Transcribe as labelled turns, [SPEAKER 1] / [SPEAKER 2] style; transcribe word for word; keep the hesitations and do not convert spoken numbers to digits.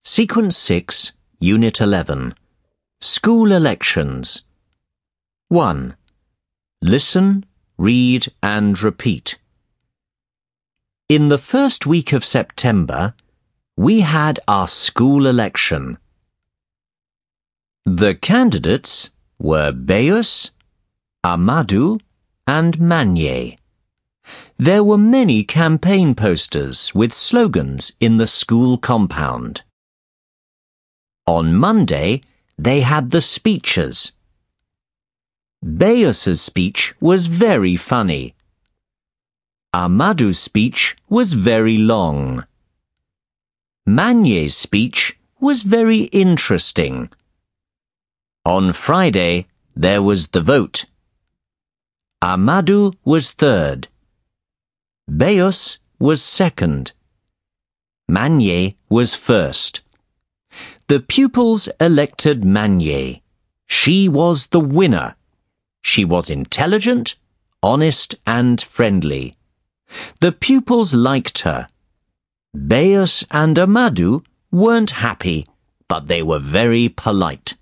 [SPEAKER 1] Sequence six, Unit eleven. School Elections. one. Listen, read and repeat. In the first week of September, we had our school election. The candidates were Beus, Amadou and Manye. There were many campaign posters with slogans in the school compound. On Monday, they had the speeches. Beus's speech was very funny. Amadou's speech was very long. Manye's speech was very interesting. On Friday, there was the vote. Amadou was third. Beus was second. Manye was first. The pupils elected Manye. She was the winner. She was intelligent, honest and friendly. The pupils liked her. Beus and Amadou weren't happy, but they were very polite.